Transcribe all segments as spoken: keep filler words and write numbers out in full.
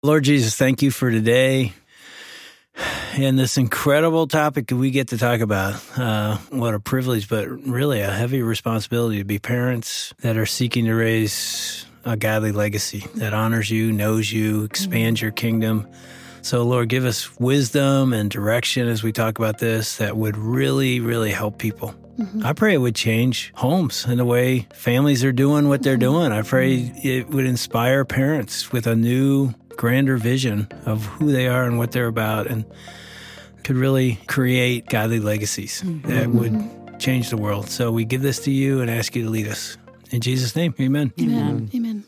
Lord Jesus, thank you for today and this incredible topic that we get to talk about. Uh, what a privilege, but really a heavy responsibility to be parents that are seeking to raise a godly legacy that honors you, knows you, expands your kingdom. So, Lord, give us wisdom and direction as we talk about this that would really, really help people. Mm-hmm. I pray it would change homes and the way families are doing what they're doing. I pray it would inspire parents with a new, grander vision of who they are and what they're about, and could really create godly legacies mm-hmm. that would change the world. So we give this to you and ask you to lead us. In Jesus' name, amen. Amen. Amen.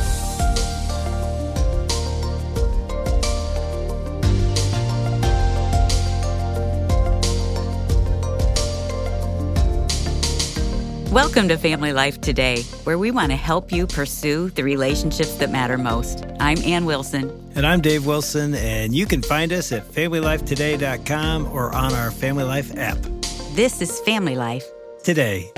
Welcome to Family Life Today, where we want to help you pursue the relationships that matter most. I'm Ann Wilson. And I'm Dave Wilson, and you can find us at family life today dot com or on our Family Life app. This is Family Life Today.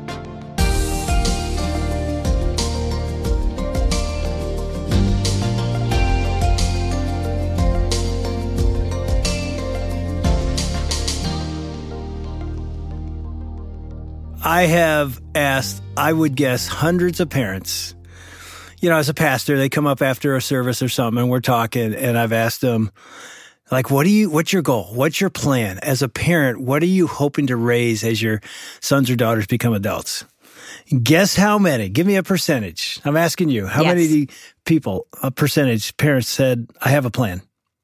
I have asked, I would guess, hundreds of parents. You know, as a pastor, they come up after a service or something, and we're talking, and I've asked them, like, what do you, what's your goal? What's your plan? As a parent, what are you hoping to raise as your sons or daughters become adults? Guess how many? Give me a percentage. I'm asking you. How yes. many people, a percentage, parents said, I have a plan?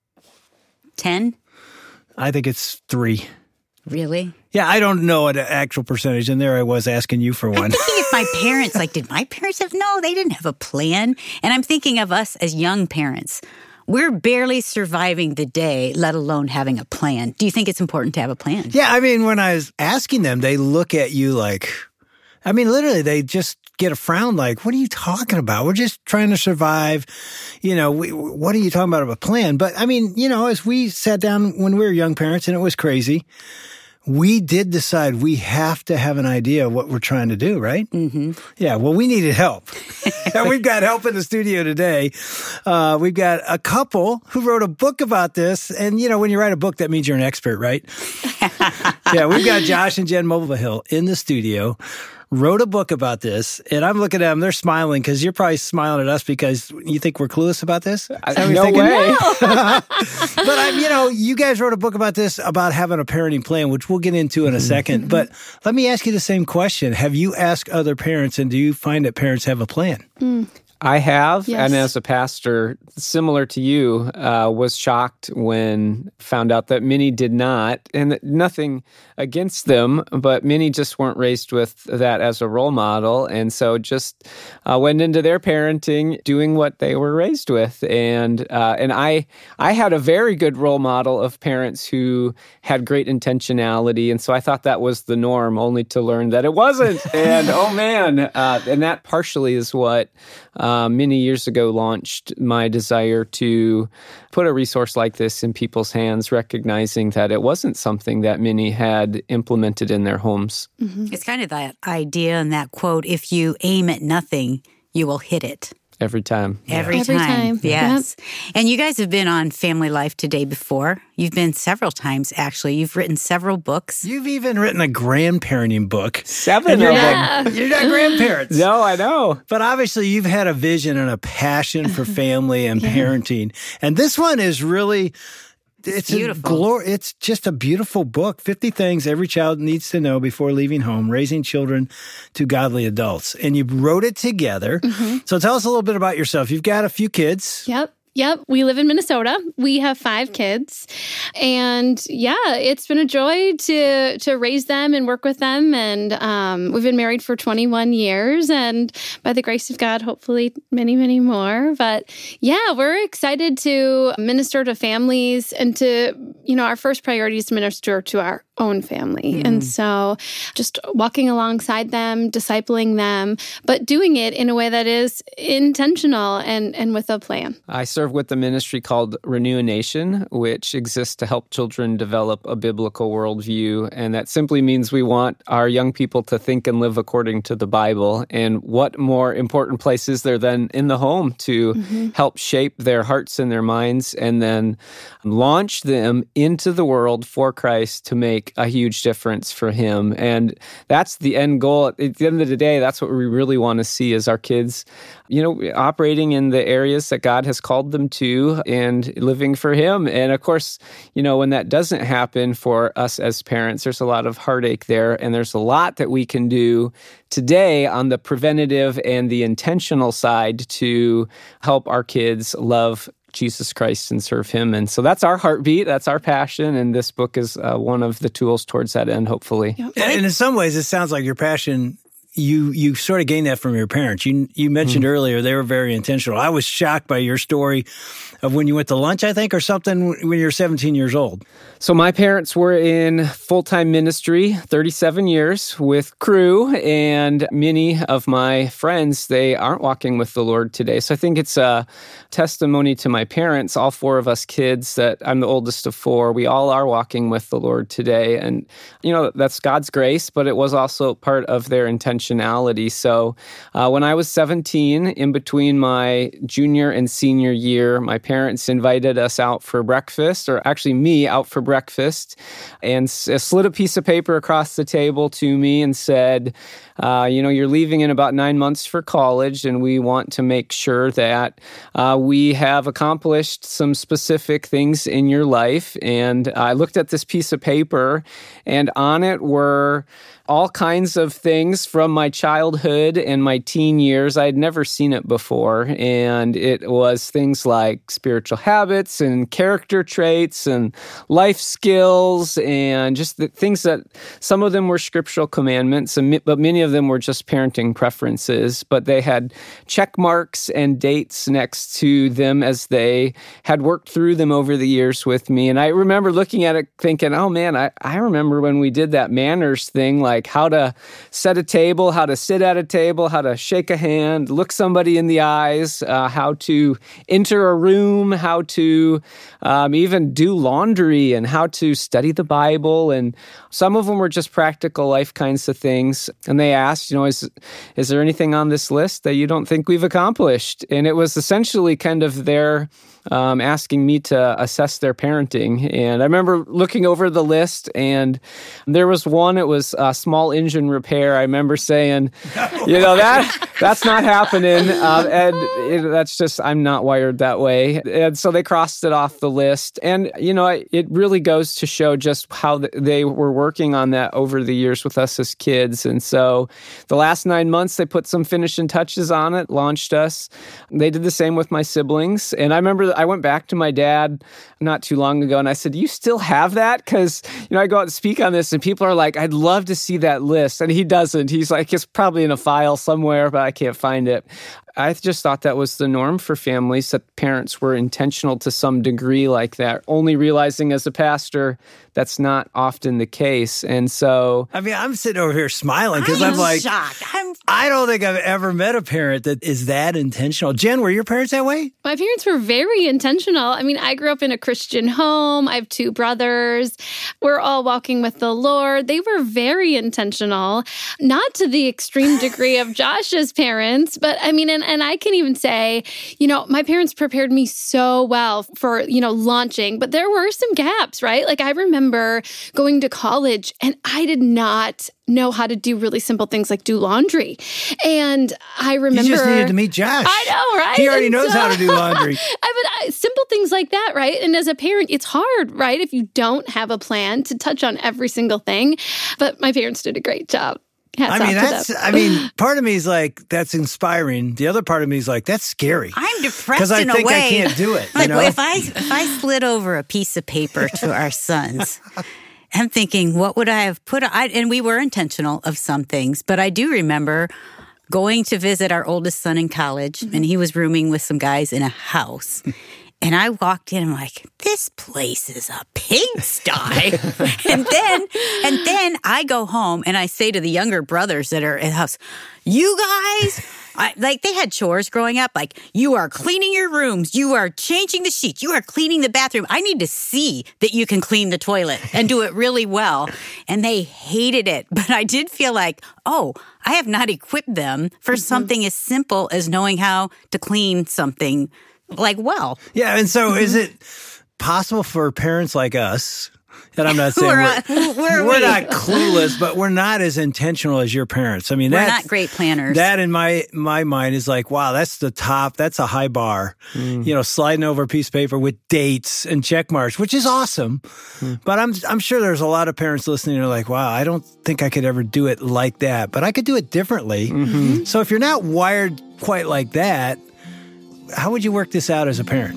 Ten? I think it's three. Really? Yeah, I don't know an actual percentage, and there I was asking you for one. I'm thinking if my parents, like, did my parents have, no, they didn't have a plan. And I'm thinking of us as young parents. We're barely surviving the day, let alone having a plan. Do you think it's important to have a plan? Yeah, I mean, when I was asking them, they look at you like, I mean, literally, they just get a frown like, what are you talking about? We're just trying to survive. You know, we, what are you talking about of a plan? But I mean, you know, as we sat down when we were young parents, and it was crazy, we did decide we have to have an idea of what we're trying to do, right? Mm-hmm. Yeah, well, we needed help. And we've got help in the studio today. Uh, we've got a couple who wrote a book about this. And, you know, when you write a book, that means you're an expert, right? Yeah, we've got Josh and Jen Mulvihill in the studio, wrote a book about this, and I'm looking at them, they're smiling because you're probably smiling at us because you think we're clueless about this? I, no way. No. But, I'm, you know, you guys wrote a book about this, about having a parenting plan, which we'll get into in a second. But let me ask you the same question. Have you asked other parents, and do you find that parents have a plan? Mm. I have, yes. and as a pastor, similar to you, uh, was shocked when found out that many did not, and nothing against them, but many just weren't raised with that as a role model, and so just uh, went into their parenting doing what they were raised with, and uh, and I I had a very good role model of parents who had great intentionality, and so I thought that was the norm, only to learn that it wasn't, and oh man, uh, and that partially is what Uh, many years ago launched my desire to put a resource like this in people's hands, recognizing that it wasn't something that many had implemented in their homes. Mm-hmm. It's kind of that idea and that quote, if you aim at nothing, you will hit it. Every time. Every, yeah. Every time. time. Yes. Yep. And you guys have been on Family Life Today before. You've been several times, actually. You've written several books. You've even written a grandparenting book. Seven of yeah. them. You're not grandparents. No, I know. But obviously, you've had a vision and a passion for family and yeah. parenting. And this one is really... It's beautiful. A glor- it's just a beautiful book. fifty things every child needs to know before leaving home, raising children to godly adults. And you wrote it together. Mm-hmm. So tell us a little bit about yourself. You've got a few kids. Yep. Yep. We live in Minnesota. We have five kids. And yeah, it's been a joy to to raise them and work with them. And um, we've been married for twenty-one years. And by the grace of God, hopefully many, many more. But yeah, we're excited to minister to families and to, you know, our first priority is to minister to our own family. Mm. And so just walking alongside them, discipling them, but doing it in a way that is intentional and, and with a plan. I serve with a ministry called Renew a Nation, which exists to help children develop a biblical worldview. And that simply means we want our young people to think and live according to the Bible. And what more important place is there than in the home to mm-hmm. help shape their hearts and their minds and then launch them into the world for Christ to make a huge difference for Him. And that's the end goal. At the end of the day, that's what we really want to see is our kids, you know, operating in the areas that God has called them to and living for Him. And of course, you know, when that doesn't happen for us as parents, there's a lot of heartache there. And there's a lot that we can do today on the preventative and the intentional side to help our kids love Jesus Christ and serve Him. And so that's our heartbeat. That's our passion. And this book is uh, one of the tools towards that end, hopefully. And, and in some ways, it sounds like your passion, you you sort of gained that from your parents. You you mentioned mm. earlier they were very intentional. I was shocked by your story of when you went to lunch, I think, or something when you were seventeen years old. So my parents were in full-time ministry, thirty-seven years with Cru, and many of my friends, they aren't walking with the Lord today. So I think it's a testimony to my parents, all four of us kids, that I'm the oldest of four. We all are walking with the Lord today. And, you know, that's God's grace, but it was also part of their intentionality. So uh, when I was seventeen, in between my junior and senior year, my parents invited us out for breakfast, or actually me out for breakfast, and s- slid a piece of paper across the table to me and said, uh, you know, you're leaving in about nine months for college, and we want to make sure that uh, we have accomplished some specific things in your life. And I looked at this piece of paper, and on it were all kinds of things from my childhood and my teen years. I had never seen it before. And it was things like spiritual habits and character traits and life skills and just the things that some of them were scriptural commandments, but many of them were just parenting preferences. But they had check marks and dates next to them as they had worked through them over the years with me. And I remember looking at it thinking, oh man, I, I remember when we did that manners thing, like Like how to set a table, how to sit at a table, how to shake a hand, look somebody in the eyes, uh, how to enter a room, how to um, even do laundry and how to study the Bible. And some of them were just practical life kinds of things. And they asked, you know, is, is there anything on this list that you don't think we've accomplished? And it was essentially kind of their Um, asking me to assess their parenting. And I remember looking over the list, and there was one, it was a small engine repair. I remember saying, you know, that that's not happening. Uh, and it, that's just, I'm not wired that way. And so they crossed it off the list. And, you know, it really goes to show just how they were working on that over the years with us as kids. And so the last nine months, they put some finishing touches on it, launched us. They did the same with my siblings. And I remember I went back to my dad not too long ago, and I said, "Do you still have that?" Because, you know, I go out and speak on this, and people are like, "I'd love to see that list." And he doesn't. He's like, it's probably in a file somewhere, but I can't find it. I just thought that was the norm for families, that parents were intentional to some degree like that, only realizing as a pastor that's not often the case. And so... I mean, I'm sitting over here smiling because I'm, I'm like, shocked. I'm... I don't think I've ever met a parent that is that intentional. Jen, were your parents that way? My parents were very intentional. I mean, I grew up in a Christian home. I have two brothers. We're all walking with the Lord. They were very intentional, not to the extreme degree of Josh's parents, but I mean, and And I can even say, you know, my parents prepared me so well for, you know, launching, but there were some gaps, right? Like I remember going to college and I did not know how to do really simple things like do laundry. And I remember... You just needed to meet Josh. I know, right? He already and knows so, how to do laundry. I mean, I, simple things like that, right? And as a parent, it's hard, right? If you don't have a plan to touch on every single thing. But my parents did a great job. Hats I mean, off to that's, them. I mean, part of me is like, that's inspiring. The other part of me is like, that's scary. I'm depressed Because I in think a way. I can't do it. Like, you know? if I if I slid over a piece of paper to our sons, I'm thinking, what would I have put? I, and we were intentional of some things, but I do remember going to visit our oldest son in college, mm-hmm. and he was rooming with some guys in a house. And I walked in, I'm like, this place is a pigsty. and then and then I go home and I say to the younger brothers that are in the house, you guys, I, like they had chores growing up, like you are cleaning your rooms, you are changing the sheets, you are cleaning the bathroom. I need to see that you can clean the toilet and do it really well. And they hated it. But I did feel like, oh, I have not equipped them for mm-hmm. something as simple as knowing how to clean something like well. Yeah. And so is it possible for parents like us, and I'm not saying we're, we're, we're, we're not clueless, but we're not as intentional as your parents. I mean, we're that's, not great planners. That in my my mind is like, wow, that's the top. That's a high bar. Mm. You know, sliding over a piece of paper with dates and check marks, which is awesome. Mm. But I'm I'm sure there's a lot of parents listening who are like, wow, I don't think I could ever do it like that, but I could do it differently. Mm-hmm. So if you're not wired quite like that, how would you work this out as a parent?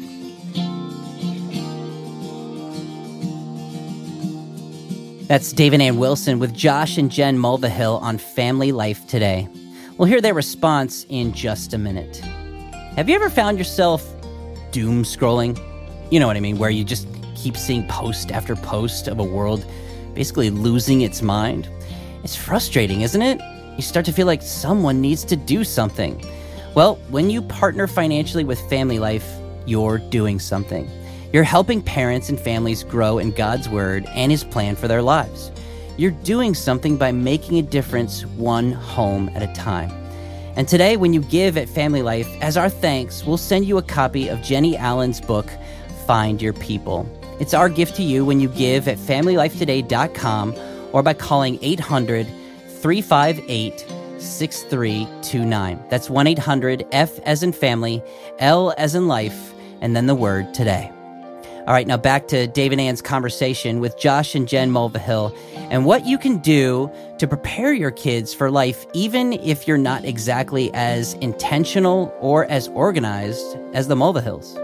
That's Dave and Ann Wilson with Josh and Jen Mulvihill on Family Life Today. We'll hear their response in just a minute. Have you ever found yourself doom scrolling? You know what I mean, where you just keep seeing post after post of a world basically losing its mind? It's frustrating, isn't it? You start to feel like someone needs to do something. Well, when you partner financially with Family Life, you're doing something. You're helping parents and families grow in God's Word and His plan for their lives. You're doing something by making a difference one home at a time. And today, when you give at Family Life, as our thanks, we'll send you a copy of Jenny Allen's book, Find Your People. It's our gift to you when you give at family life today dot com or by calling eight hundred, three five eight, six three two nine. That's one eight hundred F as in family, L as in life, and then the word today. All right, now back to Dave and Ann's conversation with Josh and Jen Mulvihill and what you can do to prepare your kids for life, even if you're not exactly as intentional or as organized as the Mulvihills.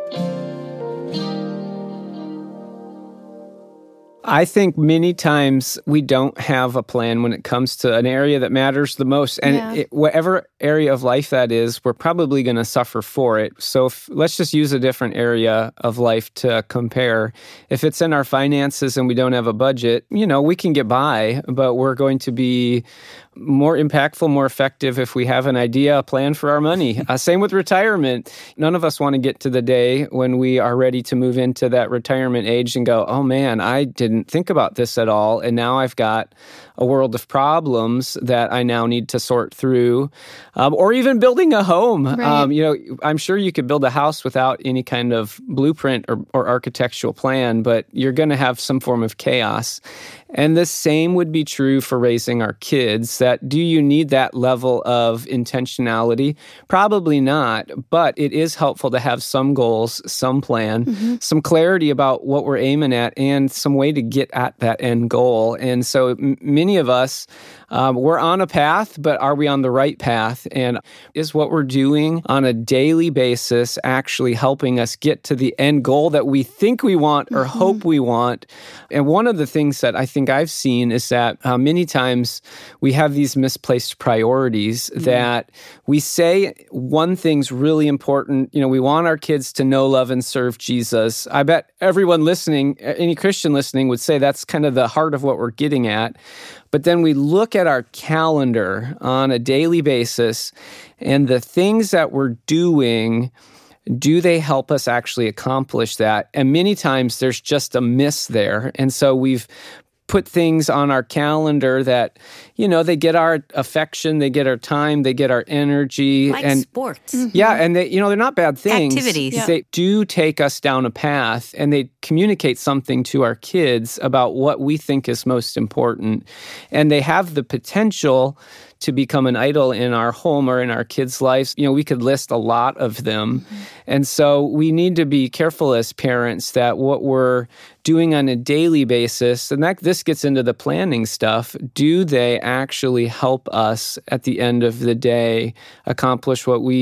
I think many times we don't have a plan when it comes to an area that matters the most. And yeah. it, whatever area of life that is, we're probably going to suffer for it. So if, let's just use a different area of life to compare. If it's in our finances and we don't have a budget, you know, we can get by, but we're going to be more impactful, more effective if we have an idea, a plan for our money. Uh, same with retirement. None of us want to get to the day when we are ready to move into that retirement age and go, oh man, I didn't think about this at all. And now I've got a world of problems that I now need to sort through. Um, or even building a home. Right. Um, you know, I'm sure you could build a house without any kind of blueprint or, or architectural plan, but you're going to have some form of chaos. And the same would be true for raising our kids. That do you need that level of intentionality? Probably not, but it is helpful to have some goals, some plan, mm-hmm. some clarity about what we're aiming at, and some way to get at that end goal. And so m- many of us, um, we're on a path, but are we on the right path? And is what we're doing on a daily basis actually helping us get to the end goal that we think we want or mm-hmm. hope we want? And one of the things that I think I've seen is that uh, many times we have these misplaced priorities mm-hmm. that we say one thing's really important. You know, we want our kids to know, love, and serve Jesus. I bet everyone listening, any Christian listening would say that's kind of the heart of what we're getting at. But then we look at our calendar on a daily basis, and the things that we're doing, do they help us actually accomplish that? And many times there's just a miss there. And so we've put things on our calendar that, you know, they get our affection, they get our time, they get our energy. Like and sports. Mm-hmm. Yeah, and they, you know, they're not bad things. Activities. Yeah. They do take us down a path, and they communicate something to our kids about what we think is most important. And they have the potential to become an idol in our home or in our kids' lives. You know, we could list a lot of them. Mm-hmm. And so we need to be careful as parents that what we're doing on a daily basis, and that this gets into the planning stuff, do they actually help us at the end of the day accomplish what we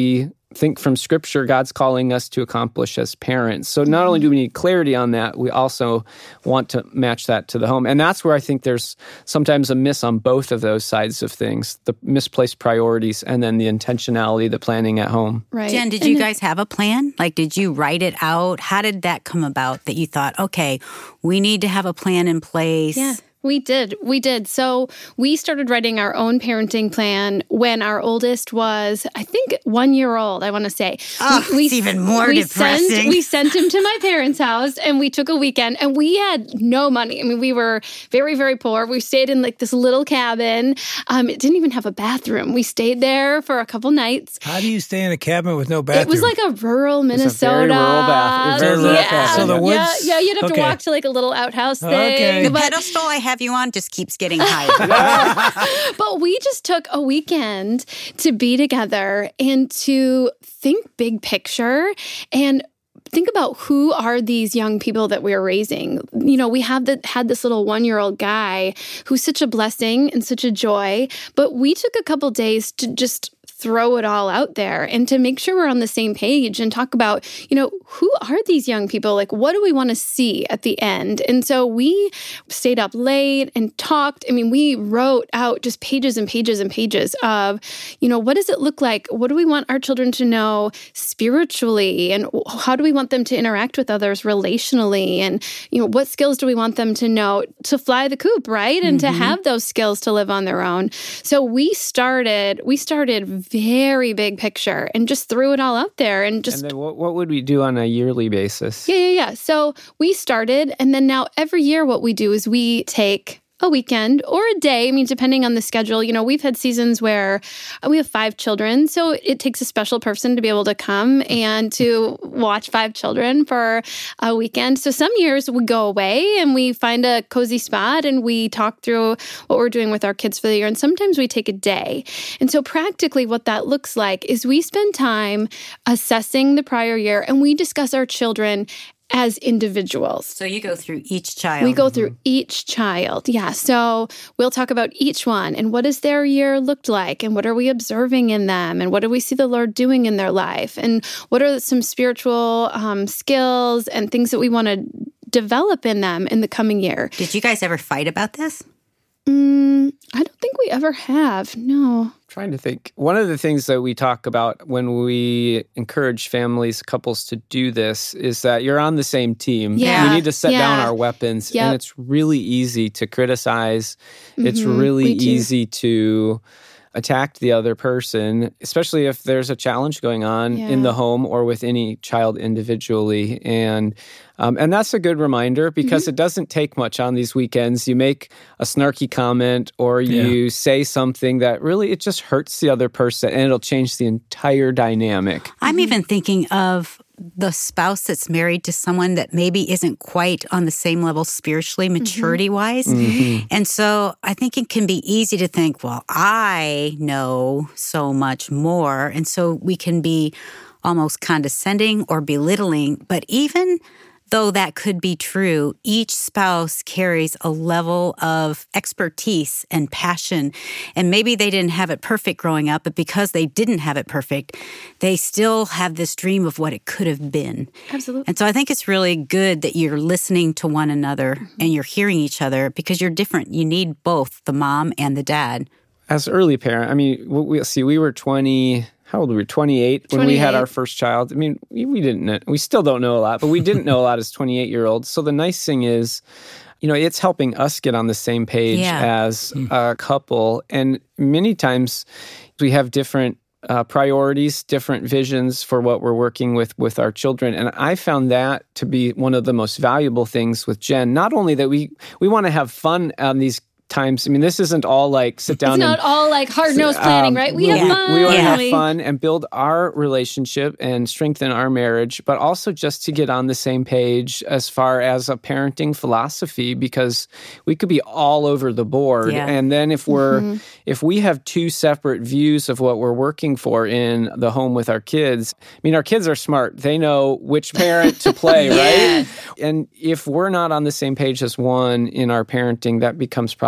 think from Scripture, God's calling us to accomplish as parents. So not only do we need clarity on that, we also want to match that to the home. And that's where I think there's sometimes a miss on both of those sides of things, the misplaced priorities and then the intentionality, the planning at home. Right. Jen, did And you then- guys have a plan? Like, did you write it out? How did that come about that you thought, okay, we need to have a plan in place? Yeah. We did. We did. So we started writing our own parenting plan when our oldest was, I think, one year old, I want to say. Oh, it's even more we depressing. Sent, we sent him to my parents' house and we took a weekend and we had no money. I mean, we were very, very poor. We stayed in like this little cabin. Um, it didn't even have a bathroom. We stayed there for a couple nights. How do you stay in a cabin with no bathroom? It was like a rural Minnesota. very rural bath- very rural yeah. cabin. So the woods- Yeah, yeah, you'd have Okay. to walk to like a little outhouse thing. Okay. The But pedestal I have you on just keeps getting higher. But we just took a weekend to be together and to think big picture and think about who are these young people that we're raising. You know, we have the, had this little one-year-old guy who's such a blessing and such a joy, but we took a couple days to just throw it all out there and to make sure we're on the same page and talk about, you know, who are these young people? Like, what do we want to see at the end? And so we stayed up late and talked. I mean, we wrote out just pages and pages and pages of, you know, what does it look like? What do we want our children to know spiritually? And how do we want them to interact with others relationally? And, you know, what skills do we want them to know to fly the coop, right? And mm-hmm. to have those skills to live on their own. So we started, we started very big picture and just threw it all out there and just And then what, what would we do on a yearly basis? yeah, yeah, yeah. So we started, and then now every year what we do is we take a weekend or a day. I mean, depending on the schedule. You know, we've had seasons where we have five children, so it takes a special person to be able to come and to watch five children for a weekend. So some years we go away and we find a cozy spot and we talk through what we're doing with our kids for the year. And sometimes we take a day. And so practically what that looks like is we spend time assessing the prior year and we discuss our children as individuals. So you go through each child. We go through each child. Yeah. So we'll talk about each one and what has their year looked like and what are we observing in them and what do we see the Lord doing in their life and what are some spiritual um, skills and things that we want to develop in them in the coming year. Did you guys ever fight about this? Mm, I don't think we ever have. No. Trying to think. One of the things that we talk about when we encourage families, couples to do this is that you're on the same team. Yeah. We need to set Yeah. down our weapons. Yep. And it's really easy to criticize. It's Mhm. really We do. easy to attack the other person, especially if there's a challenge going on Yeah. in the home or with any child individually. And um, and that's a good reminder because Mm-hmm. it doesn't take much on these weekends. You make a snarky comment or you say something that really, it just hurts the other person and it'll change the entire dynamic. I'm even thinking of the spouse that's married to someone that maybe isn't quite on the same level spiritually, maturity-wise. Mm-hmm. And so I think it can be easy to think, well, I know so much more. And so we can be almost condescending or belittling. But even though that could be true, each spouse carries a level of expertise and passion. And maybe they didn't have it perfect growing up, but because they didn't have it perfect, they still have this dream of what it could have been. Absolutely. And so I think it's really good that you're listening to one another and you're hearing each other because you're different. You need both the mom and the dad. As early parent, I mean, we see, we were twenty. How old were we? twenty-eight when we had twenty-eight. our first child. I mean, we, we didn't know, we still don't know a lot, but we didn't know a lot as twenty-eight-year-olds. So the nice thing is, you know, it's helping us get on the same page Yeah. as a couple. And many times we have different uh, priorities, different visions for what we're working with with our children. And I found that to be one of the most valuable things with Jen. Not only that we, we want to have fun on these times. I mean, this isn't all like sit down It's and not all like hard-nosed planning, um, right? We we, have fun. We want to Yeah. have fun and build our relationship and strengthen our marriage, but also just to get on the same page as far as a parenting philosophy, because we could be all over the board. Yeah. And then if we're Mm-hmm. if we have two separate views of what we're working for in the home with our kids, I mean, our kids are smart. They know which parent to play, Yeah. right? And if we're not on the same page as one in our parenting, that becomes problematic.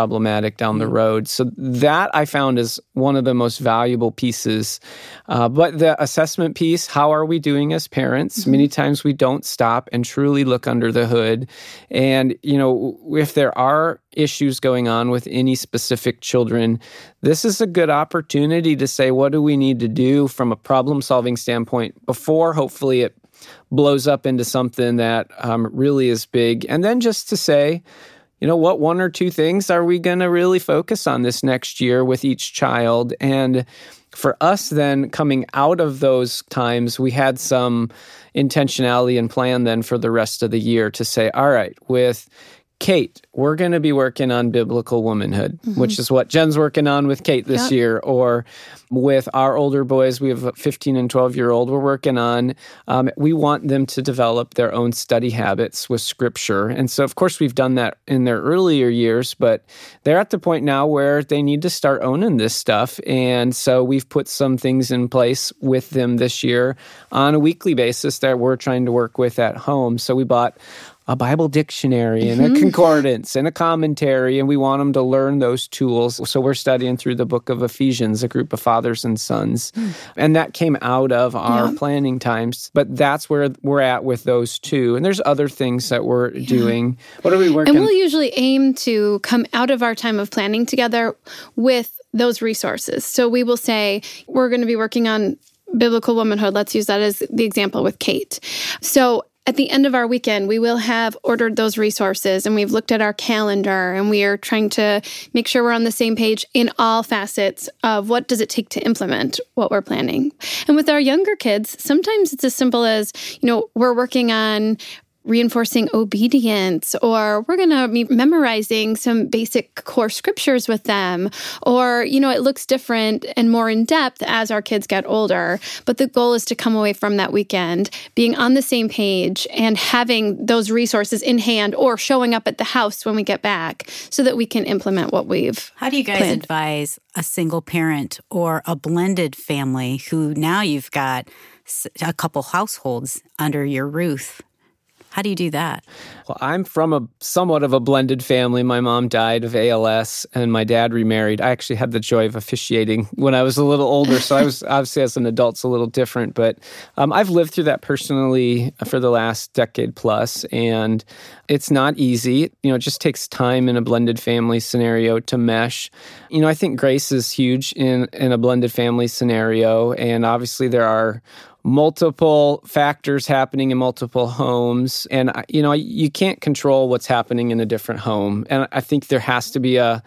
problematic down the road. So that I found is one of the most valuable pieces. Uh, but the assessment piece, how are we doing as parents? Mm-hmm. Many times we don't stop and truly look under the hood. And, you know, if there are issues going on with any specific children, this is a good opportunity to say, what do we need to do from a problem-solving standpoint before hopefully it blows up into something that um, really is big. And then just to say, you know, what one or two things are we going to really focus on this next year with each child? And for us then, coming out of those times, we had some intentionality and plan then for the rest of the year to say, all right, with Kate, we're going to be working on biblical womanhood, mm-hmm. which is what Jen's working on with Kate this yep. year. Or with our older boys, we have a fifteen and twelve-year-old we're working on. Um, we want them to develop their own study habits with Scripture. And so, of course, we've done that in their earlier years, but they're at the point now where they need to start owning this stuff. And so we've put some things in place with them this year on a weekly basis that we're trying to work with at home. So we bought a Bible dictionary and a concordance and a commentary, and we want them to learn those tools. So we're studying through the book of Ephesians, a group of fathers and sons. Mm. And that came out of our yeah. planning times. But that's where we're at with those two. And there's other things that we're yeah. doing. What are we working on? And we'll usually aim to come out of our time of planning together with those resources. So we will say, we're going to be working on biblical womanhood. Let's use that as the example with Kate. So at the end of our weekend, we will have ordered those resources, and we've looked at our calendar, and we are trying to make sure we're on the same page in all facets of what does it take to implement what we're planning. And with our younger kids, sometimes it's as simple as, you know, we're working on reinforcing obedience, or we're going to be memorizing some basic core scriptures with them, or, you know, it looks different and more in depth as our kids get older. But the goal is to come away from that weekend being on the same page and having those resources in hand or showing up at the house when we get back so that we can implement what we've How do you guys planned. advise a single parent or a blended family who now you've got a couple households under your roof? How do you do that? Well, I'm from a somewhat of a blended family. My mom died of A L S and my dad remarried. I actually had the joy of officiating when I was a little older. So I was obviously as an adult, it's a little different. But um, I've lived through that personally for the last decade plus. And it's not easy. You know, it just takes time in a blended family scenario to mesh. You know, I think grace is huge in, in a blended family scenario. And obviously there are multiple factors happening in multiple homes. And, you know, you can't control what's happening in a different home. And I think there has to be a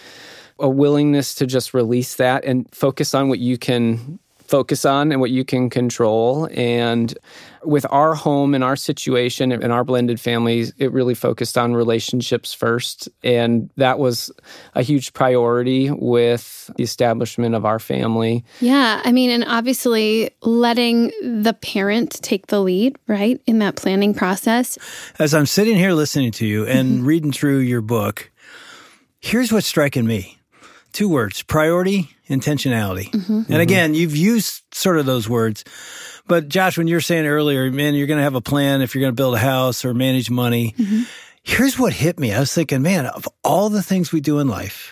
a willingness to just release that and focus on what you can focus on and what you can control. And with our home and our situation and our blended families, it really focused on relationships first. And that was a huge priority with the establishment of our family. Yeah. I mean, and obviously letting the parent take the lead, right, in that planning process. As I'm sitting here listening to you and mm-hmm. reading through your book, here's what's striking me. Two words, priority, intentionality. Mm-hmm. And again, you've used sort of those words. But Josh, when you were saying earlier, man, you're going to have a plan if you're going to build a house or manage money. Mm-hmm. Here's what hit me. I was thinking, man, of all the things we do in life,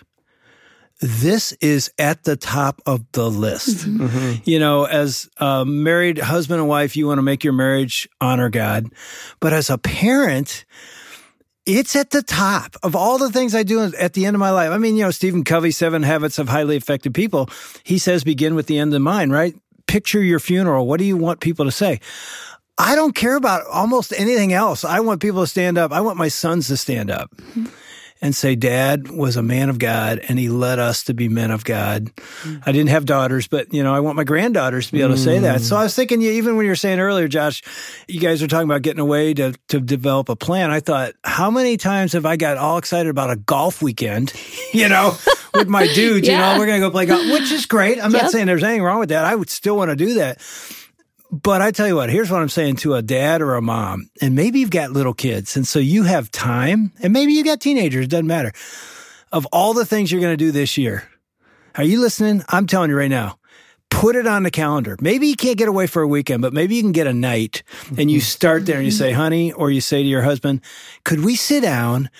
this is at the top of the list. Mm-hmm. Mm-hmm. You know, as a married husband and wife, you want to make your marriage honor God. But as a parent, it's at the top of all the things I do at the end of my life. I mean, you know, Stephen Covey, Seven Habits of Highly Effective People, he says begin with the end in mind, right? Picture your funeral. What do you want people to say? I don't care about almost anything else. I want people to stand up. I want my sons to stand up mm-hmm. and say, Dad was a man of God, and he led us to be men of God. Mm. I didn't have daughters, but, you know, I want my granddaughters to be able to mm. say that. So I was thinking, even when you were saying earlier, Josh, you guys were talking about getting away to, to develop a plan. I thought, how many times have I got all excited about a golf weekend, you know, with my dudes, yeah. you know, we're going to go play golf, which is great. I'm yep. not saying there's anything wrong with that. I would still want to do that. But I tell you what, here's what I'm saying to a dad or a mom, and maybe you've got little kids, and so you have time, and maybe you got teenagers, it doesn't matter. Of all the things you're going to do this year, are you listening? I'm telling you right now, put it on the calendar. Maybe you can't get away for a weekend, but maybe you can get a night, and you start there and you say, honey, or you say to your husband, could we sit down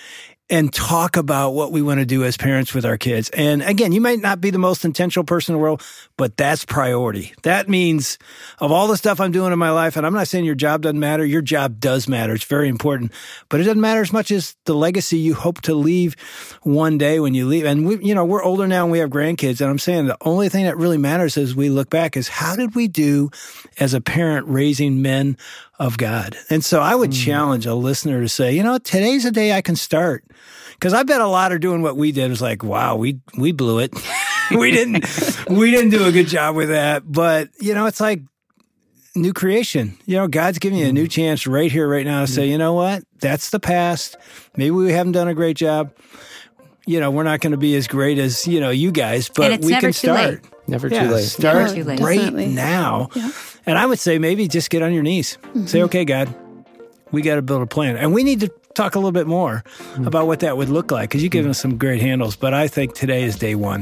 and talk about what we want to do as parents with our kids. And again, you might not be the most intentional person in the world, but that's priority. That means of all the stuff I'm doing in my life, and I'm not saying your job doesn't matter, your job does matter. It's very important, but it doesn't matter as much as the legacy you hope to leave one day when you leave. And we, you know, we're older now and we have grandkids. And I'm saying the only thing that really matters as we look back is how did we do as a parent raising men of God? And so I would mm. challenge a listener to say, you know, today's the day I can start. Because I bet a lot are doing what we did. It was like, wow, we we blew it. we didn't we didn't do a good job with that. But, you know, it's like new creation. You know, God's giving you a new chance right here, right now to say, you know what? That's the past. Maybe we haven't done a great job. You know, we're not going to be as great as, you know, you guys, but we can start. Late. Never yeah, too late. Start Never too late. right Definitely. now. Yeah. And I would say maybe just get on your knees. Mm-hmm. Say, okay, God, we got to build a plan. And we need to talk a little bit more mm-hmm. about what that would look like, because you've given us some great handles. But I think today is day one.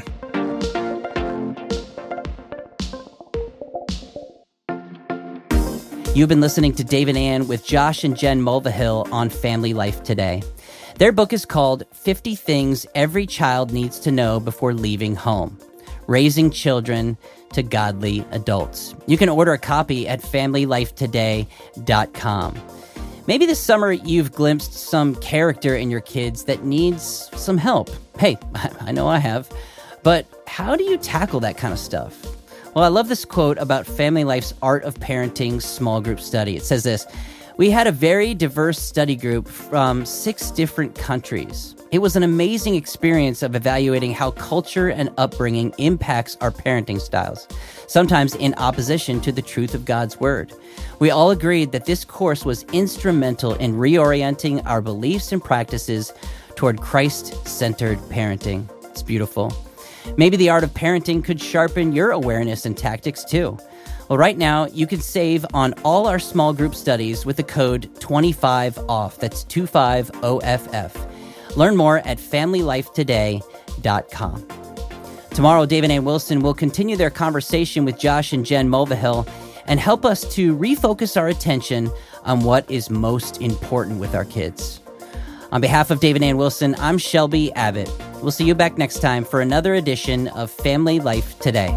You've been listening to Dave and Ann with Josh and Jen Mulvihill on Family Life Today. Their book is called fifty Things Every Child Needs to Know Before Leaving Home: Raising Children to Godly Adults. You can order a copy at family life today dot com. Maybe this summer you've glimpsed some character in your kids that needs some help. Hey, I know I have. But how do you tackle that kind of stuff? Well, I love this quote about Family Life's Art of Parenting small group study. It says this: "We had a very diverse study group from six different countries. It was an amazing experience of evaluating how culture and upbringing impacts our parenting styles, sometimes in opposition to the truth of God's Word. We all agreed that this course was instrumental in reorienting our beliefs and practices toward Christ-centered parenting." It's beautiful. Maybe the art of parenting could sharpen your awareness and tactics too. Well, right now, you can save on all our small group studies with the code twenty-five off. That's twenty-five O F F. Learn more at family life today dot com. Tomorrow, Dave and Ann Wilson will continue their conversation with Josh and Jen Mulvihill and help us to refocus our attention on what is most important with our kids. On behalf of Dave and Ann Wilson, I'm Shelby Abbott. We'll see you back next time for another edition of Family Life Today.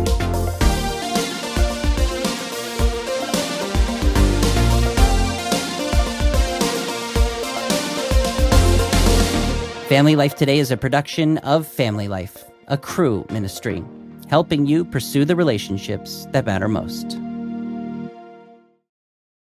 Family Life Today is a production of Family Life, a Cru ministry, helping you pursue the relationships that matter most.